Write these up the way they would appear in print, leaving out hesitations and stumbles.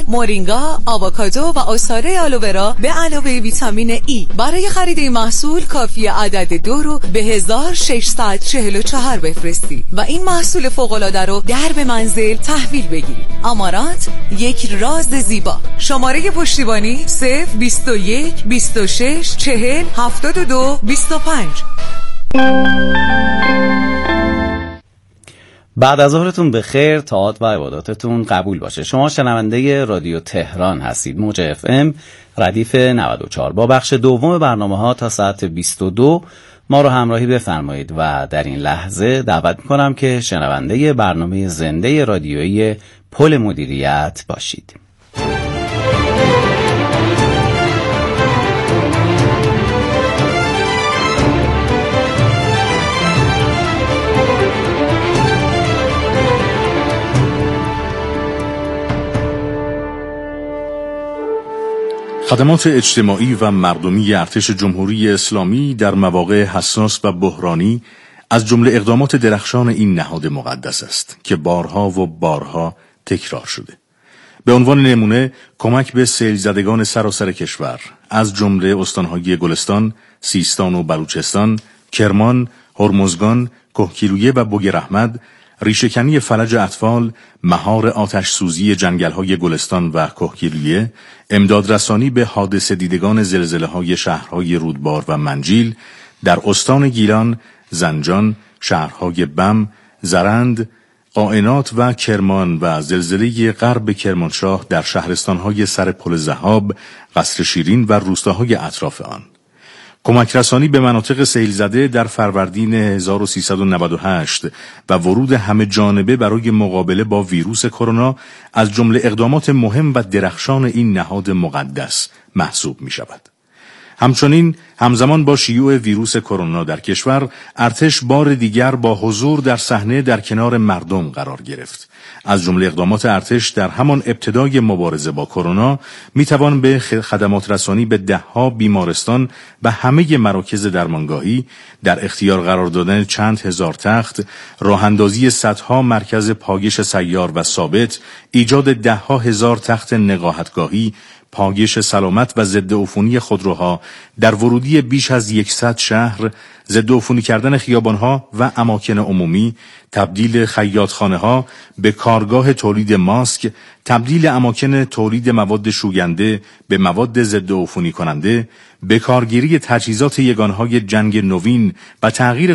مورینگا، آووکادو و عصاره آلوورا به علاوه ویتامین ای. برای خرید این محصول کافیه عدد 2 رو به 1644 بفرستی و این محصول فوق‌العاده رو در به منزل تحویل بگیرید. آمارانت، یک راز زیبا. شماره پشتیبانی 021 26 40 72 25. بعد از ظهرتون به خیر، طاعات و عباداتتون قبول باشه. شما شنونده رادیو تهران هستید، موج اف ام ردیف 94. با بخش دوم برنامه ها تا ساعت 22 ما رو همراهی بفرمایید و در این لحظه دعوت میکنم که شنونده برنامه زنده رادیویی پل مدیریت باشید. خدمات اجتماعی و مردمی ارتش جمهوری اسلامی در مواقع حساس و بحرانی از جمله اقدامات درخشان این نهاد مقدس است که بارها و بارها تکرار شده. به عنوان نمونه کمک به سیل زدگان سراسر کشور از جمله استانهای گلستان، سیستان و بلوچستان، کرمان، هرمزگان، کهگیلویه و بوگراحمد، ریشه‌کنی فلج اطفال، مهار آتش سوزی جنگل‌های گلستان و کهگیلویه، امداد رسانی به حادثه دیدگان زلزله‌های شهرهای رودبار و منجیل، در استان گیلان، زنجان، شهرهای بم، زرند، قائنات و کرمان و زلزله غرب کرمانشاه در شهرستان‌های سر پل ذهاب، قصر شیرین و روستاهای اطراف آن. کمک رسانی به مناطق سیل زده در فروردین 1398 و ورود همه جانبه برای مقابله با ویروس کرونا از جمله اقدامات مهم و درخشان این نهاد مقدس محسوب می شود. همچنین همزمان با شیوع ویروس کرونا در کشور، ارتش بار دیگر با حضور در صحنه در کنار مردم قرار گرفت. از جمله اقدامات ارتش در همان ابتدای مبارزه با کرونا میتوان به خدمات رسانی به دهها بیمارستان و همه مراکز درمانگاهی، در اختیار قرار دادن چند هزار تخت، راه اندازی صدها مرکز پایش سیار و ثابت، ایجاد دهها هزار تخت نقاهتگاهی، پایش سلامت و ضد عفونی خودروها در ورودی بیش از 100 شهر، ضد عفونی کردن خیابانها و اماکن عمومی، تبدیل خیاطخانه‌ها به کارگاه تولید ماسک، تبدیل اماکن تولید مواد شوینده به مواد ضد عفونی کننده، به کارگیری تجهیزات یگانهای جنگ نوین و تغییر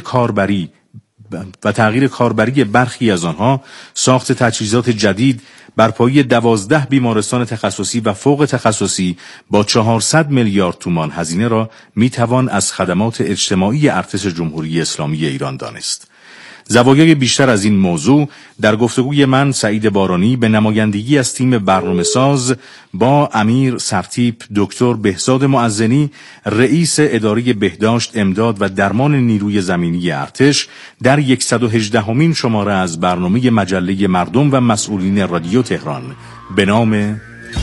کاربری برخی از آنها، ساخت تجهیزات جدید، برپایی 12 بیمارستان تخصصی و فوق تخصصی با 400 میلیارد تومان هزینه را میتوان از خدمات اجتماعی ارتش جمهوری اسلامی ایران دانست. زوایای بیشتر از این موضوع در گفتگوی من سعید بارانی به نمایندگی از تیم برنامه‌ساز با امیر سرتیپ دکتر بهزاد معزنی، رئیس اداره بهداشت، امداد و درمان نیروی زمینی ارتش، در 118مین شماره از برنامه مجله مردم و مسئولین رادیو تهران به نام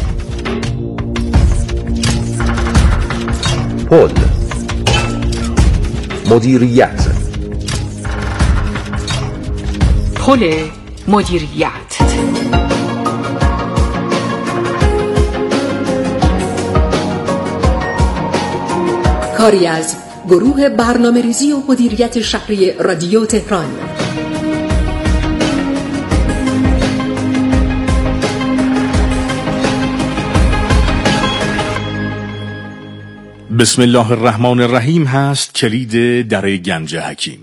پل مدیریت. پل مدیریت. کاری از گروه برنامه‌ریزی و مدیریت شهری رادیو تهران. بسم الله الرحمن الرحیم هست کلید در گنج حکیم.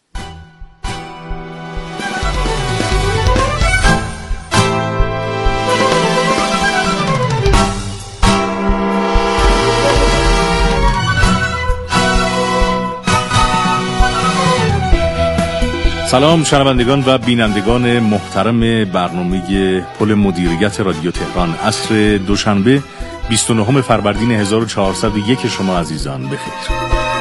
سلام شنوندگان و بینندگان محترم برنامه پل مدیریت رادیو تهران. عصر دوشنبه 29 فروردین 1401 شما عزیزان بخیر.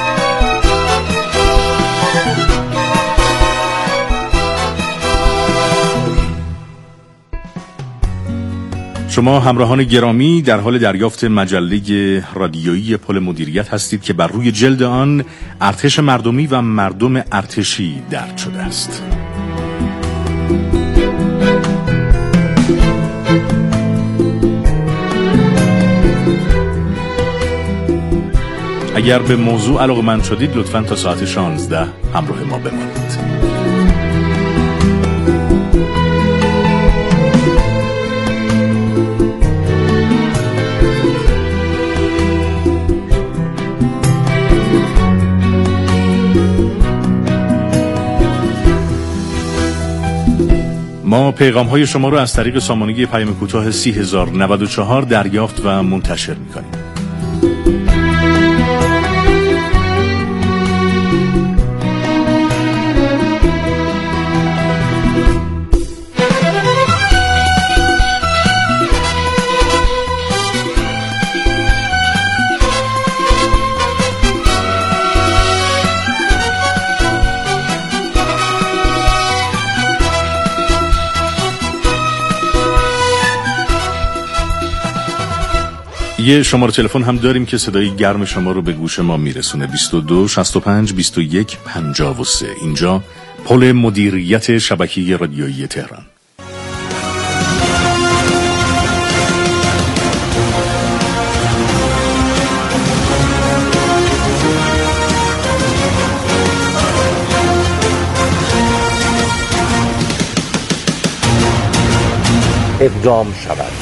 شما همراهان گرامی در حال دریافت مجله رادیویی پل مدیریت هستید که بر روی جلد آن ارتش مردمی و مردم ارتشی درج شده است. اگر به موضوع علاقه‌مند شدید لطفاً تا ساعت 16 همراه ما بمانید. ما پیغام‌های شما رو از طریق سامانه پیام کوتاه 30094 دریافت و منتشر می‌کنیم. یه شماره تلفن هم داریم که صدای گرم شما رو به گوش ما میرسونه. 22 65 21 53. اینجا پل مدیریت شبکه رادیویی تهران. اقدام شود.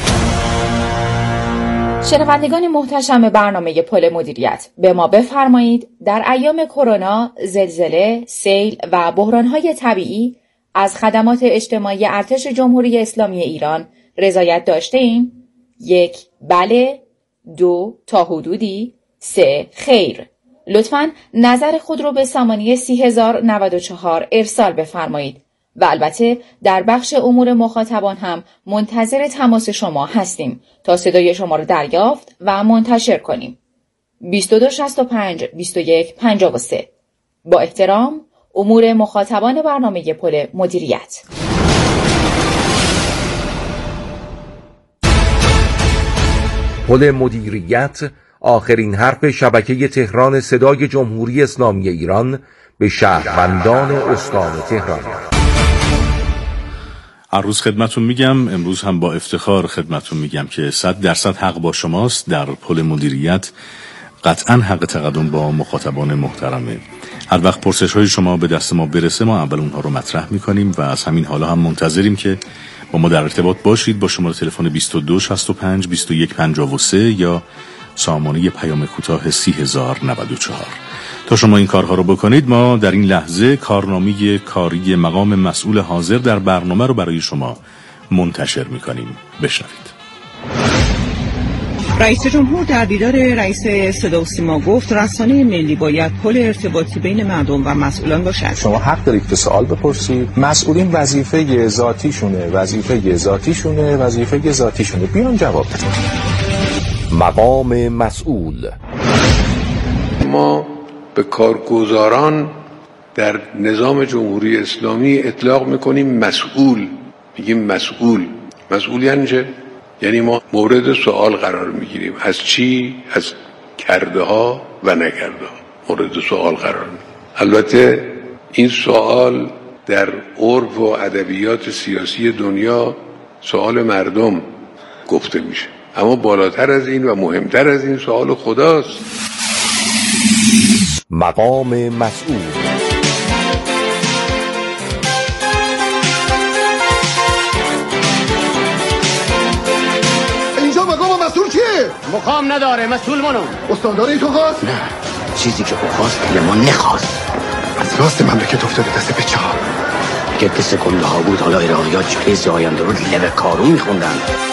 شنوندگان محتشم برنامه پل مدیریت، به ما بفرمایید در ایام کرونا، زلزله، سیل و بحران‌های طبیعی از خدمات اجتماعی ارتش جمهوری اسلامی ایران رضایت داشته‌ایم؟ 1. بله. 2. تا حدودی. 3. خیر. لطفاً نظر خود رو به سامانه 30094 ارسال بفرمایید و البته در بخش امور مخاطبان هم منتظر تماس شما هستیم تا صدای شما رو دریافت و منتشر کنیم. 22 65 21 53. با احترام، امور مخاطبان برنامه پل مدیریت. پل مدیریت، آخرین حرف شبکه تهران صدای جمهوری اسلامی ایران به شهروندان استان تهران. هر روز خدمتون میگم، امروز هم با افتخار خدمتون میگم که 100% حق با شماست. در پل مدیریت قطعا حق تقدم با مخاطبان محترمه. هر وقت پرسش های شما به دست ما برسه، ما اول اونها رو مطرح میکنیم و از همین حالا هم منتظریم که با ما در ارتباط باشید با شماره تلفن 22 65 21 53 یا سامانه پیام کوتاه 30094. تا شما این کارها رو بکنید، ما در این لحظه کارنامه کاری مقام مسئول حاضر در برنامه رو برای شما منتشر میکنیم. بشنوید. رئیس جمهور در دیدار رئیس صدا و سیما گفت رسانه ملی باید پل ارتباطی بین مردم و مسئولان باشد. شما حق دارید که سوال بپرسید. مسئولین وظیفه ذاتیشونه بیان جواب بدن. مقام مسئول. ما به کارگزاران در نظام جمهوری اسلامی اطلاق میکنیم مسئول. میگیم مسئول یعنی چه؟ یعنی ما مورد سوال قرار میگیریم. از چی؟ از کرده ها و نکرده ها مورد سوال قرار میگیریم. البته این سوال در عرف و ادبیات سیاسی دنیا سوال مردم گفته میشه، اما بالاتر از این و مهمتر از این سوال خداست. مقام مسئول. اینجا مقام مسئول کیه؟ مقام نداره، مسئول منو. استاندار این تو خواست؟ نه، چیزی که او خواست که ما نخواست. از راست مملکت افتاده دست بچه ها. اگه قصه کله ها بود حالا عراقیات جهیز آینده رو لبه کارون میخوندن.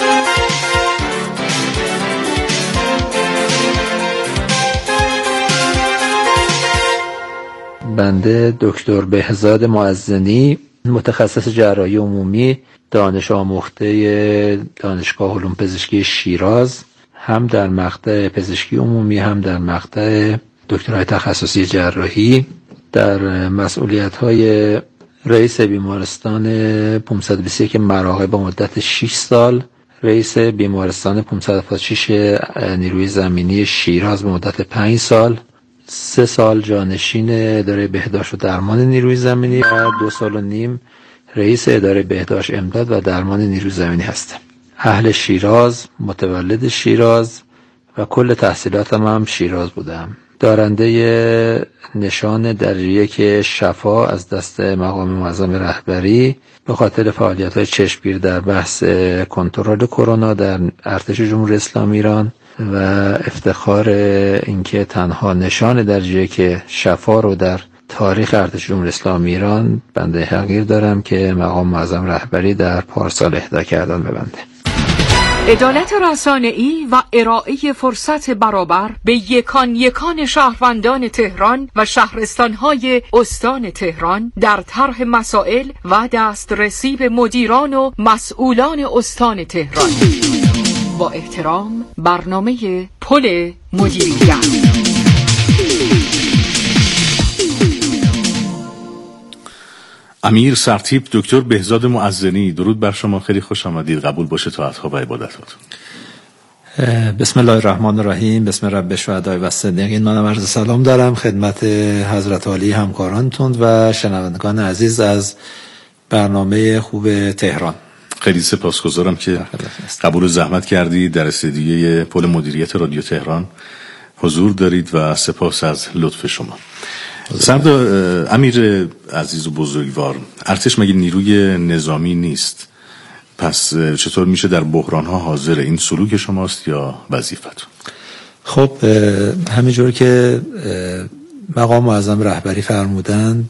بنده دکتر بهزاد معزنی، متخصص جراحی عمومی، دانش آموخته دانشگاه علوم پزشکی شیراز، هم در مقطع پزشکی عمومی هم در مقطع دکترای تخصصی جراحی، در مسئولیت‌های رئیس بیمارستان 521 مراغه با مدت 6 سال، رئیس بیمارستان 576 نیروی زمینی شیراز به مدت 5 سال، 3 سال جانشین اداره بهداشت و درمان نیروی زمینی و 2 سال و نیم رئیس اداره بهداشت امداد و درمان نیروی زمینی هستم. اهل شیراز، متولد شیراز و کل تحصیلاتم هم شیراز بودم. دارنده نشان درجه 1 شفا از دست مقام معظم رهبری به خاطر فعالیت‌های چشمگیر در بحث کنترل کرونا در ارتش جمهوری اسلامی ایران و افتخار اینکه تنها نشان درجه 1 شفا رو در تاریخ ارتش جمهوری اسلامی ایران بنده حقیر دارم که مقام معظم رهبری در پارسال اهدا کردن به بنده. عدالت رسانه‌ای و ارائه فرصت برابر به یکان شهروندان تهران و شهرستان‌های استان تهران در طرح مسائل و دسترسی به مدیران و مسئولان استان تهران. با احترام، برنامه پل مدیریت. امیر سرتیپ دکتر بهزاد معزنی، درود بر شما، خیلی خوش آمدید. قبول باشه طاعت‌ها و عبادتاتون. بسم الله الرحمن الرحیم. بسم رب شهدای و صدیقین. منم عرض سلام دارم خدمت حضرت عالی همکارانتون و شنوندگان عزیز از برنامه خوب تهران. خیلی سپاسگزارم که قبول زحمت کردید در استودیوی پل مدیریت رادیو تهران حضور دارید و سپاس از لطف شما. سردار امیر عزیز و بزرگوار، ارتش مگه نیروی نظامی نیست؟ پس چطور میشه در بحران‌ها حاضر؟ این سلوک شماست یا وظیفتون؟ خب همینجور که مقام معظم رهبری فرمودن،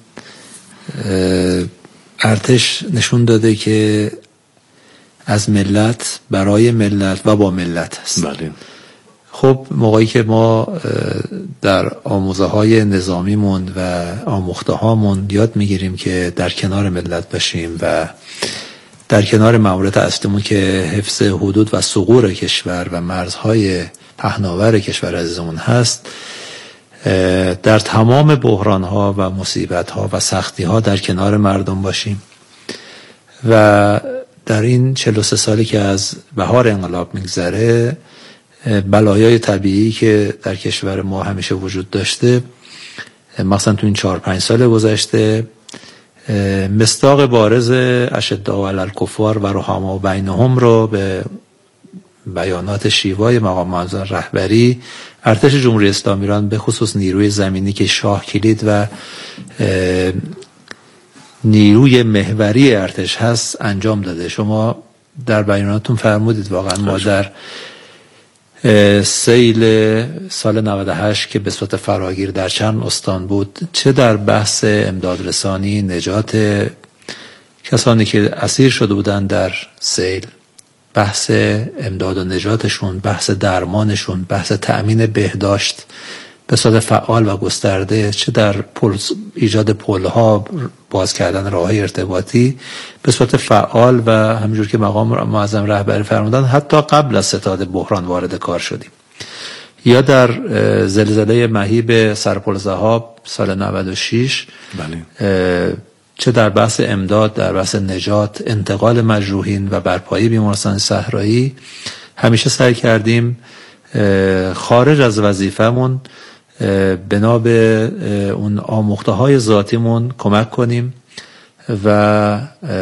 ارتش نشون داده که از ملت، برای ملت و با ملت هست. بله. خب موقعی که ما در آموزه های نظامیمون و آموخته هامون یاد میگیریم که در کنار ملت باشیم و در کنار ماموریت اصلیمون که حفظ حدود و ثغور کشور و مرزهای پهناور کشور عزیزمون هست، در تمام بحران ها و مصیبت ها و سختی ها در کنار مردم باشیم و در این 43 سالی که از بهار انقلاب میگذره، بلایای طبیعی که در کشور ما همیشه وجود داشته، مثلا تو این 4-5 سال گذشته، مصداق بارز اشداء علی الکفار و رحماء بینهم رو به بیانات شیوای مقام معظم رهبری ارتش جمهوری اسلامی ایران به خصوص نیروی زمینی که شاه کلید و نیروی محوری ارتش هست انجام داده. شما در بیاناتتون فرمودید واقعا ما در سیل سال 98 که به صورت فراگیر در چند استان بود، چه در بحث امداد رسانی، نجات کسانی که اسیر شده بودن در سیل، بحث امداد و نجاتشون، بحث درمانشون، بحث تأمین بهداشت به صورت فعال و گسترده، چه در ایجاد پل‌ها، باز کردن راه‌های ارتباطی به صورت فعال و همینجور که مقام معظم رهبری فرمودن حتی قبل از ستاد بحران وارد کار شدیم. یا در زلزله مهیب سرپل ذهاب سال 96 بله. چه در بحث امداد، در بحث نجات، انتقال مجروحین و برپایی بیمارستان صحرایی، همیشه سعی کردیم خارج از وظیفمون بنا به اون آموخته های ذاتیمون کمک کنیم و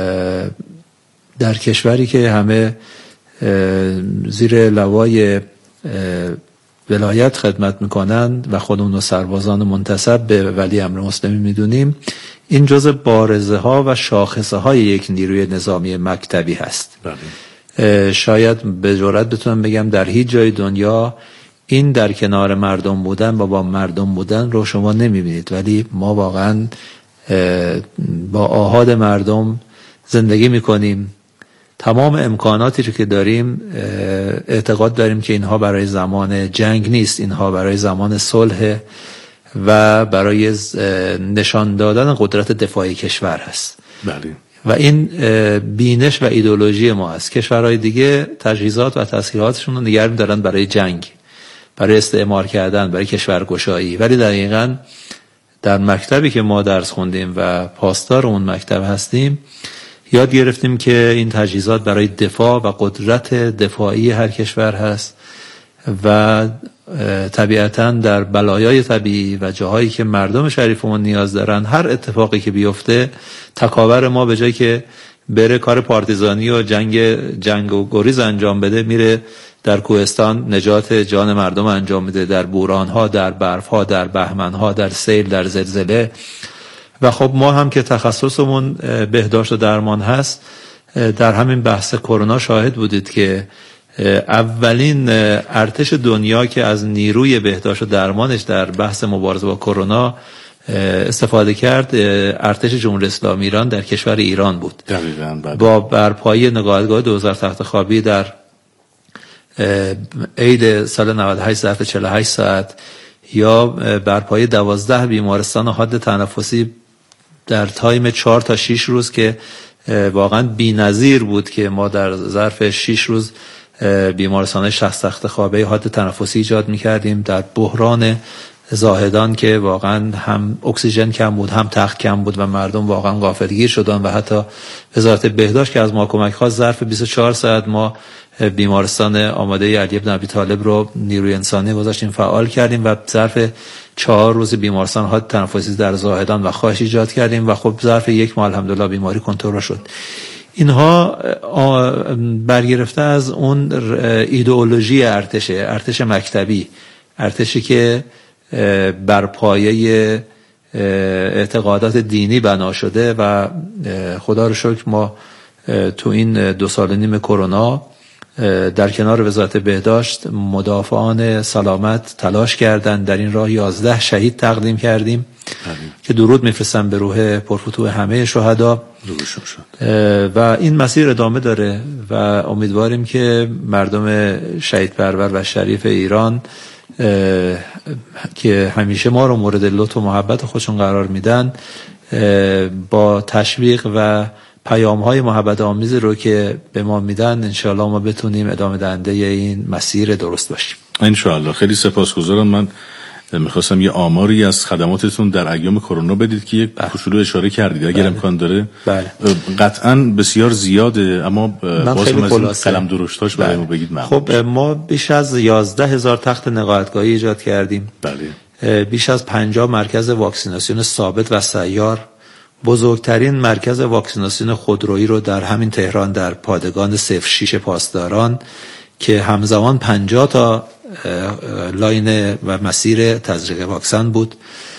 در کشوری که همه زیر لوای ولایت خدمت میکنند و خودمون سربازان منتسب به ولی امر مسلمی میدونیم، این جزء بارزه ها و شاخصه های یک نیروی نظامی مکتبی هست. شاید به جرئت بتونم بگم در هیچ جای دنیا این در کنار مردم بودن و با مردم بودن رو شما نمیبینید، ولی ما واقعا با آحاد مردم زندگی میکنیم. تمام امکاناتی رو که داریم اعتقاد داریم که اینها برای زمان جنگ نیست، اینها برای زمان صلح و برای نشان دادن قدرت دفاعی کشور هست. بله. و این بینش و ایدئولوژی ما است. کشورهای دیگه تجهیزات و تسهیلاتشون رو نگه می‌دارن برای جنگ، برای استعمار کردن، برای کشورگشایی، ولی دقیقاً در مکتبی که ما درس خوندیم و پاسدار اون مکتب هستیم یاد گرفتیم که این تجهیزات برای دفاع و قدرت دفاعی هر کشور هست و طبیعتاً در بلایای طبیعی و جاهایی که مردم شریفمون نیاز دارن، هر اتفاقی که بیفته تکاور ما به جای که بره کار پارتیزانی و جنگ و گریز انجام بده، میره در کوهستان نجات جان مردم انجام میده، در بوران‌ها، در برف‌ها، در بهمن‌ها، در سیل، در زلزله. و خب ما هم که تخصصمون بهداشت و درمان هست، در همین بحث کرونا شاهد بودید که اولین ارتش دنیا که از نیروی بهداشت و درمانش در بحث مبارزه با کرونا استفاده کرد ارتش جمهوری اسلامی ایران در کشور ایران بود. دقیقاً. با برپایی نگاهگاه 2000 تخت خوابی در عید سال 98 ظرف 48 ساعت، یا برپایی 12 بیمارستان حاد تنفسی در تایم 4 تا 6 روز که واقعا بی‌نظیر بود که ما در ظرف 6 روز بیمارستان 60 تخت خوابه حاد تنفسی ایجاد می‌کردیم در بحران زاهدان که واقعا هم اکسیژن کم بود، هم تخت کم بود و مردم واقعا غافلگیر شدن و حتی وزارت بهداشت که از ما کمک خواست ظرف 24 ساعت ما بیمارستان آماده علی بن ابی طالب رو نیروی انسانی گذاشتیم فعال کردیم و ظرف 4 روز بیمارستان حاد تنفسی در زاهدان و خواهش ایجاد کردیم و خب ظرف 1 ماه الحمدلله بیماری کنترل شد. اینها برگرفته از اون ایدئولوژی ارتش مکتبی، ارتشی که بر پایه اعتقادات دینی بنا شده و خدا رو شکر ما تو این 2 سال و نیم کرونا در کنار وزارت بهداشت مدافعان سلامت تلاش کردن، در این راه 11 شهید تقدیم کردیم که درود میفرستم به روح پرفتوح همه شهدا و این مسیر ادامه داره و امیدواریم که مردم شهید پرور و شریف ایران که همیشه ما رو مورد لطف و محبت خودشون قرار میدن با تشویق و پیام‌های محبت آمیز رو که به ما میدن انشاءالله ما بتونیم ادامه دهنده این مسیر درست باشیم انشاءالله. خیلی سپاسگزارم. من میخواستم یه آماری از خدماتتون در ایام کرونا بدید که یک کوچولو اشاره کردید اگر امکان داره. بله. قطعاً بسیار زیاده اما بازم از این قلم درشتاش برای ما بگید ممنون. خب ما بیش از 11,000 تخت نقاهتگاهی ایجاد کردیم. بله. بیش از 50 مرکز واکسیناسیون ثابت و سیار، بزرگترین مرکز واکسیناسیون خودرویی رو در همین تهران در پادگان 06 پاسداران که همزمان 50 تا لاین و مسیر تزریق واکسن بود،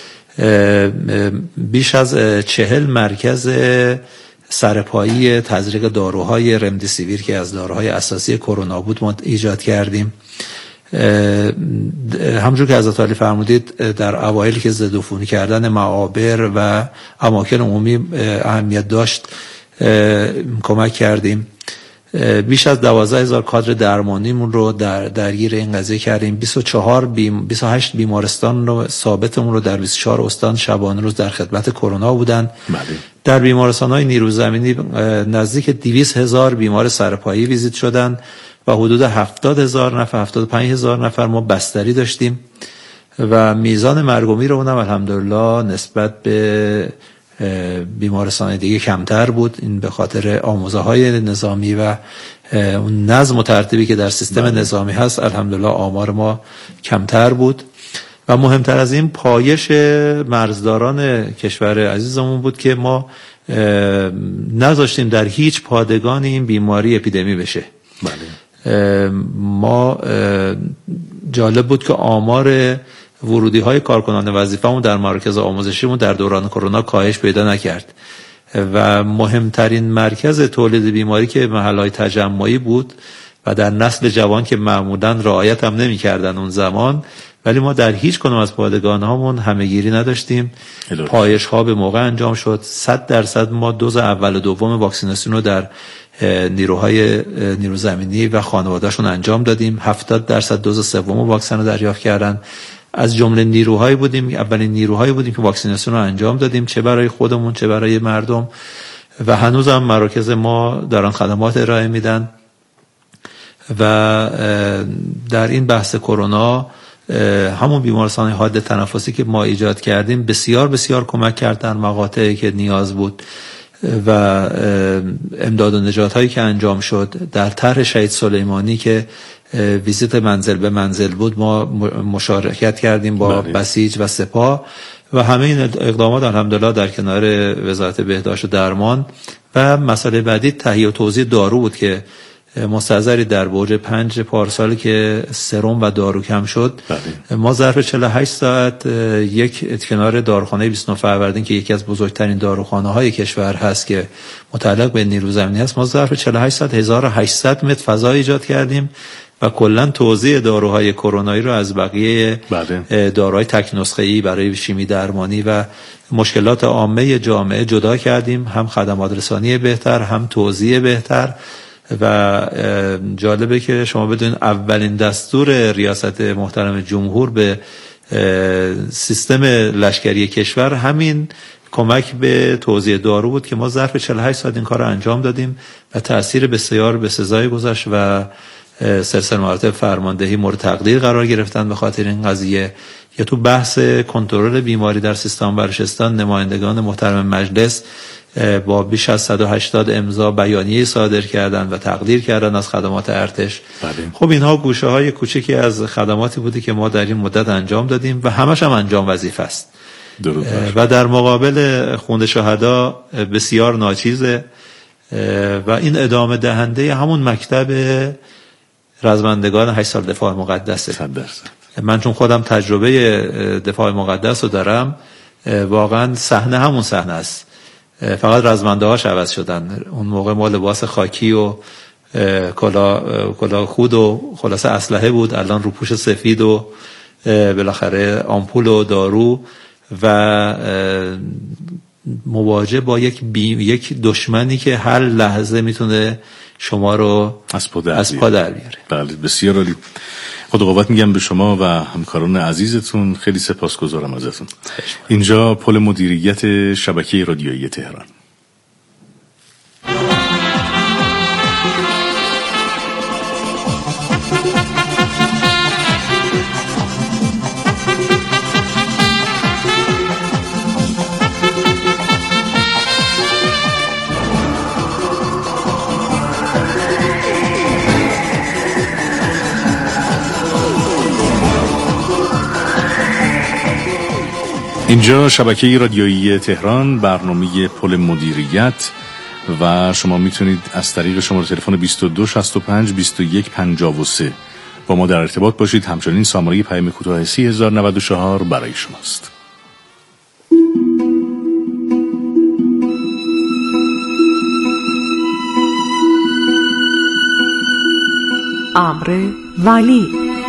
بیش از 40 مرکز سرپایی تزریق داروهای رمدیسیویر که از داروهای اساسی کرونا بود ما ایجاد کردیم. همونجور که حضرت عالی فرمودید در اوایل که ضدعفونی کردن معابر و اماکن عمومی اهمیت داشت کمک کردیم. بیش از 12,000 کادر درمانیمون رو درگیر این قضیه کردیم. 28 بیمارستان رو ثابتمون رو در 24 استان شبانه روز در خدمت کرونا بودن. در بیمارستان‌های نیروی زمینی نزدیک 200,000 بیمار سرپایی ویزیت شدن و حدود 70,000 نفر 75,000 نفر ما بستری داشتیم و میزان مرگ و میر اونم الحمدلله نسبت به بیمارستان دیگه کمتر بود. این به خاطر آموزه‌های نظامی و اون نظم و ترتیبی که در سیستم نظامی هست الحمدلله آمار ما کمتر بود. و مهمتر از این پایش مرزداران کشور عزیزمون بود که ما نذاشتیم در هیچ پادگانی این بیماری اپیدمی بشه. ما جالب بود که آمار ورودی های کارکنان وظیفه‌مون در مراکز آموزشیمون در دوران کرونا کاهش پیدا نکرد و مهمترین مرکز تولید بیماری که محل‌های تجمعی بود و در نسل جوان که معمولاً رعایت هم نمی‌کردن اون زمان، ولی ما در هیچ کنم از پادگان‌هامون همه‌گیری نداشتیم. پایش‌ها به موقع انجام شد. 100% ما دوز اول و دوم واکسیناسیون رو در نیرو زمینی و خانواده‌شون انجام دادیم. 70% دوز سوم واکسن رو دریافت کردن. از جمله نیروهایی بودیم، اولین نیروهایی بودیم که واکسیناسیون رو انجام دادیم، چه برای خودمون چه برای مردم، و هنوز هم مراکز ما دارن خدمات ارائه میدن. و در این بحث کرونا همون بیمارستان حاد تنفسی که ما ایجاد کردیم بسیار بسیار کمک کردن مقاطعی که نیاز بود و امداد و نجات هایی که انجام شد. در طرح شهید سلیمانی که ویزیت منزل به منزل بود ما مشارکت کردیم با بسیج و سپاه و همه این اقدامات الحمدلله در کنار وزارت بهداشت و درمان. و مسئله بعدی تهیه و توزیع دارو بود که مستحضری در برج 5 پارسال که سرم و دارو کم شد. ما ظرف 48 ساعت یک کنار داروخانه 29 فروردین که یکی از بزرگترین داروخانه‌های کشور هست که متعلق به نیرو زمینی است، ما ظرف 48 ساعت 1800 متر فضا ایجاد کردیم و کلا توزیع داروهای کرونایی رو از بقیه داروهای تک نسخه‌ای برای شیمی درمانی و مشکلات عامه جامعه جدا کردیم، هم خدمات رسانی بهتر، هم توزیع بهتر. و جالبه که شما بدونید اولین دستور ریاست محترم جمهور به سیستم لشکری کشور همین کمک به توزیع دارو بود که ما ظرف 48 ساعت این کار رو انجام دادیم و تأثیر بسیار بسزایی گذاشت و سلسله مراتب فرماندهی مورد تقدیر قرار گرفتن به خاطر این قضیه. یا تو بحث کنترل بیماری در سیستان بلوچستان نمایندگان محترم مجلس با بیش از 180 امضا بیانیه صادر کردن و تقدیر کردن از خدمات ارتش. خب اینها گوشه های کوچکی از خدماتی بودی که ما در این مدت انجام دادیم و همش هم انجام وظیفه است و در مقابل خون شهدا بسیار ناچیزه و این ادامه دهنده همون مکتب رزمندگان 8 سال دفاع مقدسه. من چون خودم تجربه دفاع مقدس رو دارم، واقعا صحنه همون صحنه است، فقط رزمنده هاش عوض شدن. اون موقع ما لباس خاکی و کلاه خود و خلاصه اسلحه بود، الان روپوش سفید و بالاخره آمپول و دارو و مواجه با یک دشمنی که هر لحظه میتونه شما رو از پا در بیاره. بله بسیار عالی. خدا قوت میگم به شما و همکاران عزیزتون، خیلی سپاسگزارم ازتون. اینجا پل مدیریت شبکه رادیویی تهران. اینجا شبکه رادیویی تهران، برنامه پل مدیریت و شما میتونید از طریق شماره تلفن 22 65 21 53 با ما در ارتباط باشید. همچنین سامانه پیام کوتاه 3094 برای شماست. امر ولی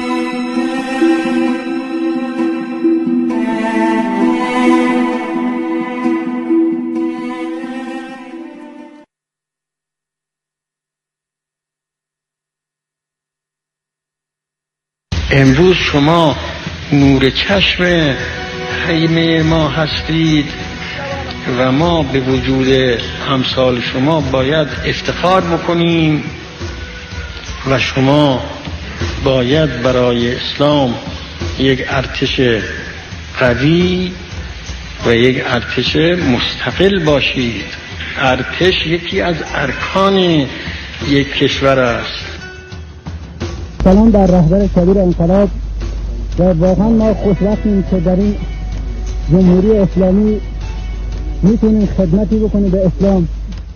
امروز شما نور چشم خیمه ما هستید و ما به وجود امثال شما باید افتخار بکنیم و شما باید برای اسلام یک ارتش قوی و یک ارتش مستقل باشید. ارتش یکی از ارکان یک کشور است. سلام بر رهبر کبیر انقلاب و واقعا ما خوشبختیم که در این جمهوری اسلامی میتونیم خدمتی بکنیم به اسلام.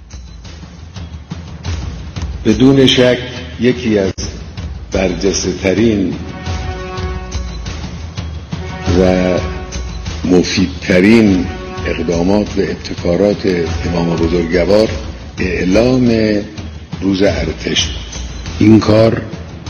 بدون شک یکی از برجسته ترین و مفیدترین اقدامات و ابتکارات امام بزرگوار اعلام روز ارتش. این کار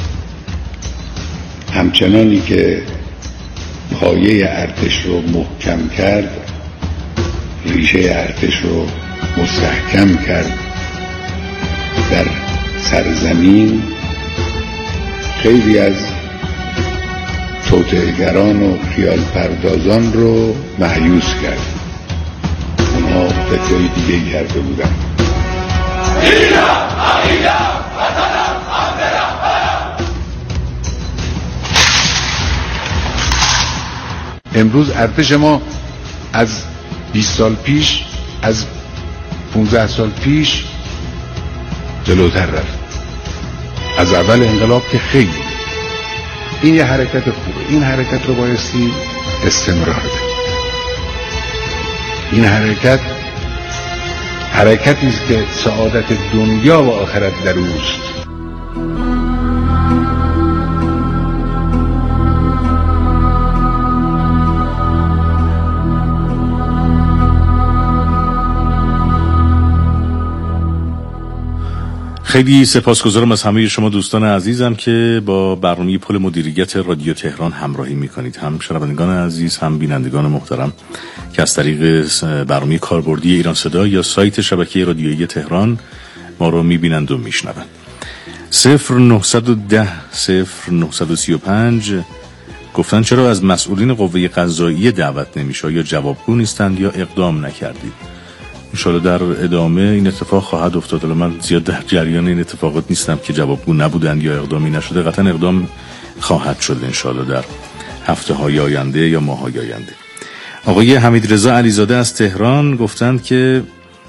همچنانی که پایه ارتش رو محکم کرد، ریشه ارتش رو مستحکم کرد در سرزمین، خیلی از توطئه‌گران و خیال پردازان رو مایوس کرد. اونا فکرهای دیگه کرده بودن. امروز ارتش ما از 20 سال پیش، از 15 سال پیش جلوتر رفت. از اول انقلاب که خیلی. این یه حرکت خوبه. این حرکت رو بایستی استمرار بده. این حرکتی است که سعادت دنیا و آخرت در اوست. خیلی سپاسگزارم از همه شما دوستان عزیزم که با برنامه پل مدیریت رادیو تهران همراهی میکنید، هم شنوندگان عزیز هم بینندگان محترم که از طریق برنامه کاربردی ایران صدا یا سایت شبکه رادیویی تهران ما رو میبینند و میشنوند. 0910 0935 گفتن چرا از مسئولین قوه قضاییه دعوت نمیشه، یا جوابگو نیستند یا اقدام نکردید. انشالله در ادامه این اتفاق خواهد افتاد. من زیاد در جریان این اتفاقات نیستم که جوابگو نبودند یا اقدامی نشده. قطعا اقدام خواهد شد انشالله در هفته های آینده یا ماه های آینده. آقای حمیدرضا علیزاده از تهران گفتند که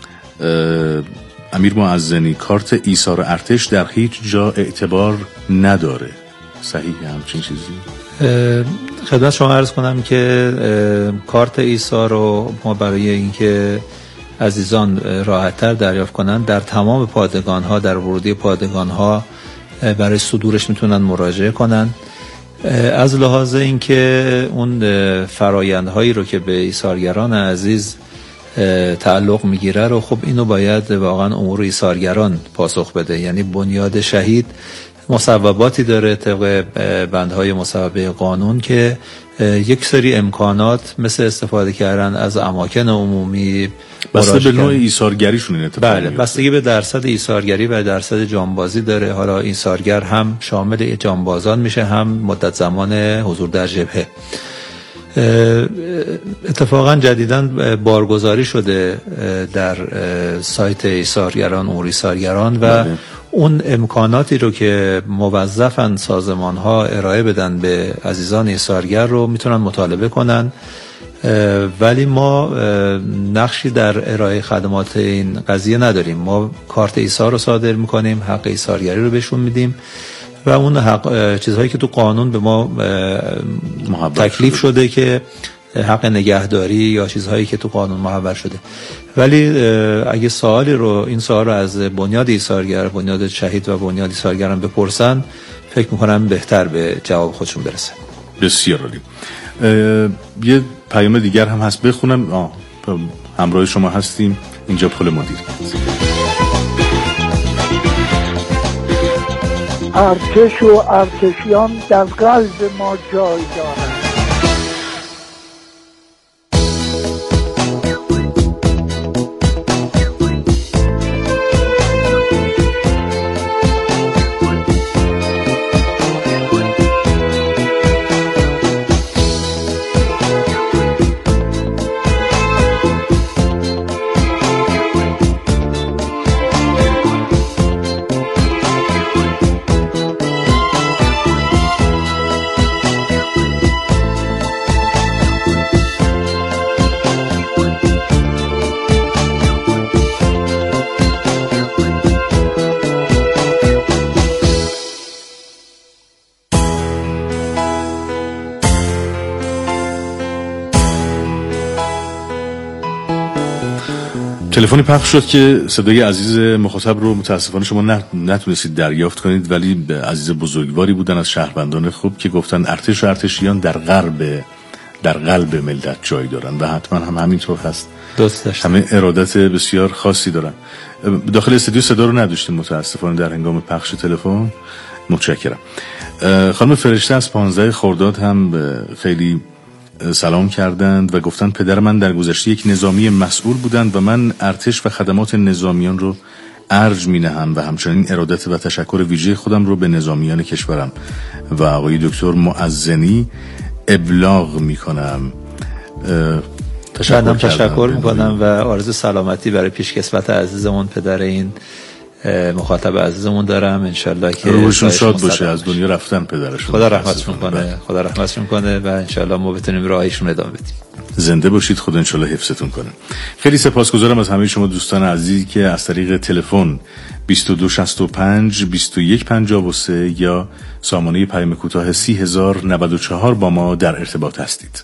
امیر معزنی کارت ایثار ارتش در هیچ جا اعتبار نداره. صحیح همچین چیزی؟ خدمت شما عرض کنم که کارت ایثار رو ما برای اینکه عزیزان راحت‌تر دریافت کنند در تمام پادگان‌ها، در ورودی پادگان‌ها برای صدورش میتونن مراجعه کنن. از لحاظ اینکه اون فرایندهایی رو که به ایثارگران عزیز تعلق میگیره رو، خب اینو باید واقعا امور ایثارگران پاسخ بده. یعنی بنیاد شهید مصوباتی داره طبق بندهای مصوبه قانون که یک سری امکانات مثل استفاده کردن از اماکن عمومی، بسته به نوع ایثارگریشون این اتفاق بله، بستگی به درصد ایثارگری و درصد جانبازی داره. حالا ایثارگر هم شامل جانبازان میشه، هم مدت زمان حضور در جبهه. اتفاقا جدیداً بارگذاری شده در سایت ایثارگران، امور ایثارگران و اون امکاناتی رو که موظفن سازمان ها ارائه بدن به عزیزان ایثارگر رو میتونن مطالبه کنن. ولی ما نقشی در ارائه خدمات این قضیه نداریم. ما کارت ایثار رو صادر میکنیم، حق ایثارگری رو بهشون میدیم و اون حق چیزهایی که تو قانون به ما تکلیف شده که حق نگهداری یا چیزهایی که تو قانون محول شده. ولی اگه سوالی رو، این سوال رو از بنیاد ایثارگر، بنیاد شهید و بنیاد ایثارگران بپرسن، فکر میکنم بهتر به جواب خودشون برسن. بسیار عالی. یه پیام دیگر هم هست بخونم. همراه شما هستیم اینجا پل مدیریت. ارتش و ارتشیان در قلب ما جای دارند. تلفنی پخش شد که صدای عزیز مخاطب رو متاسفانه شما نتونستید دریافت کنید، ولی عزیز بزرگواری بودن از شهروندان خوب که گفتن ارتش و ارتشیان در قلب ملت جای دارن و حتما هم همینطور هست. همه ارادت بسیار خاصی دارن. داخل استودیو صدا رو نداشتیم متاسفانه در هنگام پخش تلفن. متشکرم. خانم فرشته از 15 خرداد هم خیلی سلام کردند و گفتند پدر من در گذشته یک نظامی مسئول بودند و من ارتش و خدمات نظامیان رو ارج می‌نهم و همچنین ارادت و تشکر ویژه خودم رو به نظامیان کشورم و آقای دکتر معزنی ابلاغ می‌کنم. تشکر می‌کنم و آرزو سلامتی برای پیشکسوت عزیزمون، پدر این مخاطب عزیزمون دارم. انشالله که روحشون شاد باشه، از دنیا رفتن پدرشون. خدا رحمتشون کنه و انشالله ما بتونیم راهشون ادامه بدیم. زنده باشید، خدا انشالله حفظتون کنه. خیلی سپاسگزارم از همه شما دوستان عزیزی که از طریق تلفن 2265 2153 یا سامانه پیام کوتاه 30094 با ما در ارتباط هستید.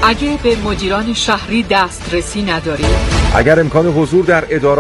اگه به مدیران شهری دسترسی ندارید، اگر امکان حضور در ادارات